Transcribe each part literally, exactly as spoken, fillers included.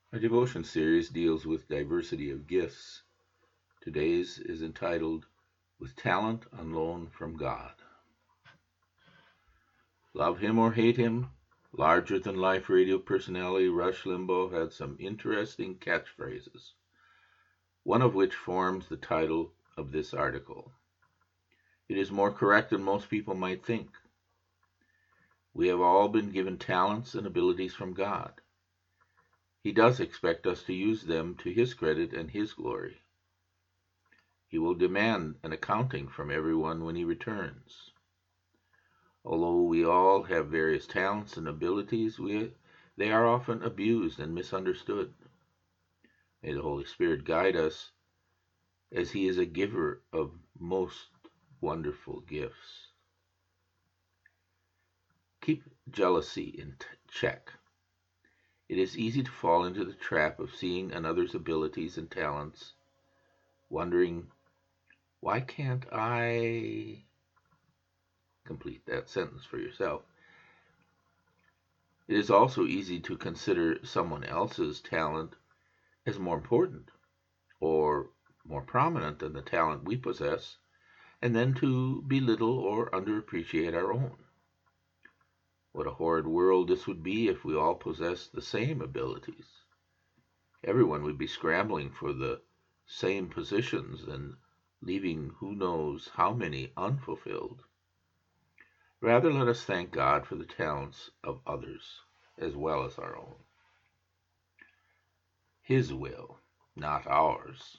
Our devotion series deals with diversity of gifts. Today's is entitled, With Talent on Loan from God. Love him or hate him, larger-than-life radio personality Rush Limbaugh had some interesting catchphrases, one of which forms the title of this article. It is more correct than most people might think. We have all been given talents and abilities from God. He does expect us to use them to His credit and His glory. He will demand an accounting from everyone when He returns. Although we all have various talents and abilities, we, they are often abused and misunderstood. May the Holy Spirit guide us, as He is a giver of most wonderful gifts. Keep jealousy in check. It is easy to fall into the trap of seeing another's abilities and talents, wondering, why can't I? Complete that sentence for yourself. It is also easy to consider someone else's talent as more important or more prominent than the talent we possess, and then to belittle or underappreciate our own. What a horrid world this would be if we all possessed the same abilities. Everyone would be scrambling for the same positions and leaving who knows how many unfulfilled. Rather, let us thank God for the talents of others as well as our own. His will, not ours.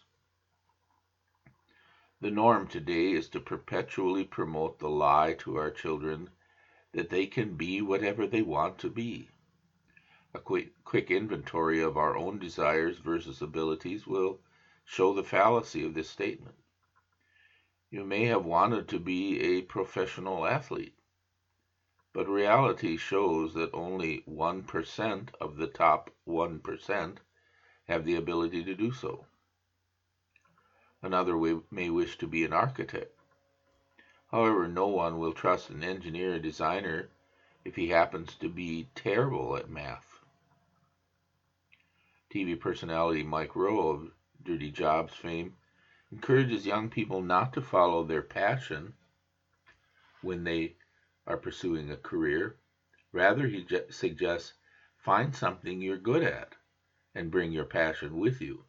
The norm today is to perpetually promote the lie to our children that they can be whatever they want to be. A quick, quick inventory of our own desires versus abilities will show the fallacy of this statement. You may have wanted to be a professional athlete, but reality shows that only one percent of the top one percent have the ability to do so. Another may wish to be an architect. However, no one will trust an engineer or designer if he happens to be terrible at math. T V personality Mike Rowe of Dirty Jobs fame encourages young people not to follow their passion when they are pursuing a career. Rather, he suggests find something you're good at and bring your passion with you.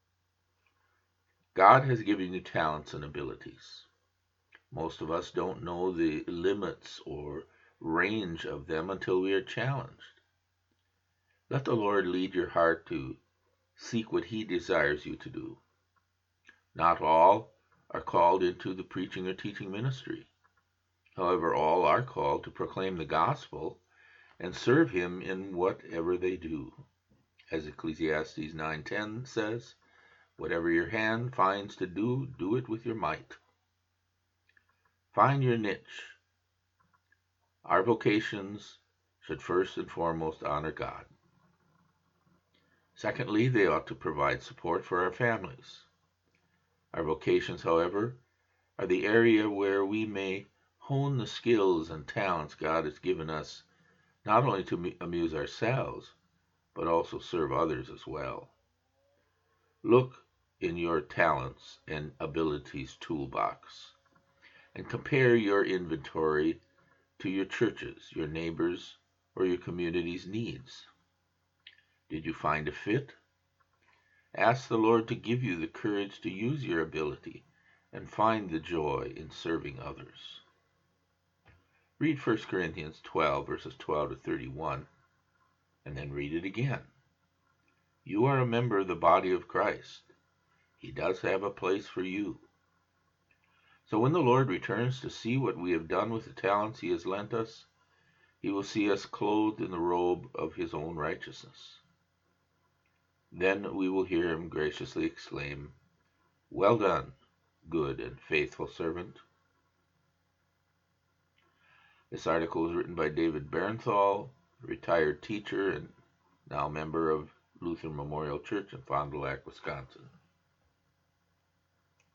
God has given you talents and abilities. Most of us don't know the limits or range of them until we are challenged. Let the Lord lead your heart to seek what He desires you to do. Not all are called into the preaching or teaching ministry. However, all are called to proclaim the gospel and serve Him in whatever they do. As Ecclesiastes nine ten says, whatever your hand finds to do, do it with your might. Find your niche. Our vocations should first and foremost honor God. Secondly, they ought to provide support for our families. Our vocations, however, are the area where we may hone the skills and talents God has given us, not only to amuse ourselves, but also serve others as well. Look in your talents and abilities toolbox and compare your inventory to your church's, your neighbors, or your community's needs. Did you find a fit? Ask the Lord to give you the courage to use your ability and find the joy in serving others. Read First Corinthians twelve, verses twelve to thirty-one, and then read it again. You are a member of the body of Christ. He does have a place for you. So when the Lord returns to see what we have done with the talents He has lent us, He will see us clothed in the robe of His own righteousness. Then we will hear Him graciously exclaim, "Well done, good and faithful servant." This article was written by David Bernthal, a retired teacher and now member of Lutheran Memorial Church in Fond du Lac, Wisconsin.